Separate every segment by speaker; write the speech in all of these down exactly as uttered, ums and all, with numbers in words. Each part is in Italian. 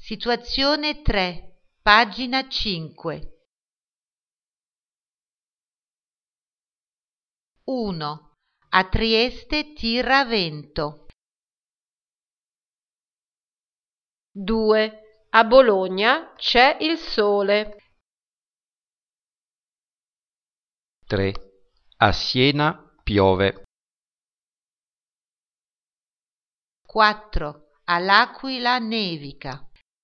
Speaker 1: Situazione tre, pagina cinque. uno. A Trieste tira vento.
Speaker 2: due. A Bologna c'è il sole.
Speaker 3: tre. A Siena piove.
Speaker 1: quattro. All'Aquila nevica.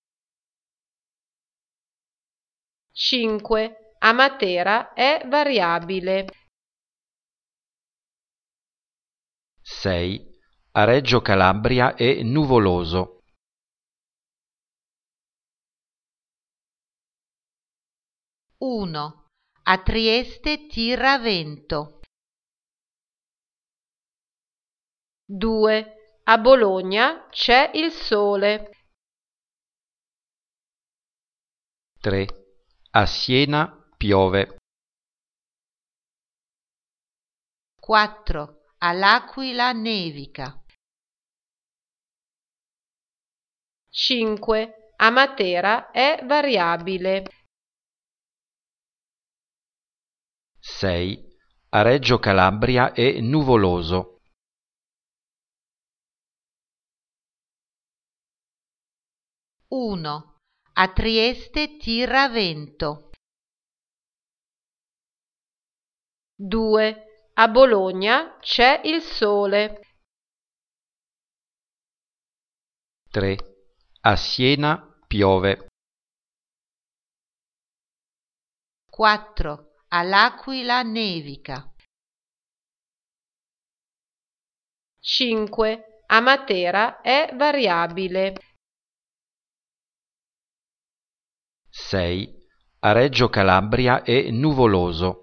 Speaker 2: cinque. A Matera è variabile.
Speaker 3: sei. A Reggio Calabria è nuvoloso.
Speaker 1: uno. A Trieste tira vento.
Speaker 2: due. A Bologna c'è il sole.
Speaker 3: tre. A Siena piove.
Speaker 1: quattro. All'Aquila nevica.
Speaker 2: cinque. A Matera è variabile.
Speaker 3: sei. A Reggio Calabria è nuvoloso.
Speaker 1: uno. A Trieste tira vento.
Speaker 2: due. A Bologna c'è il sole.
Speaker 3: tre. A Siena piove.
Speaker 1: quattro. All'Aquila nevica.
Speaker 2: cinque. A Matera è variabile.
Speaker 3: sei. A Reggio Calabria è nuvoloso.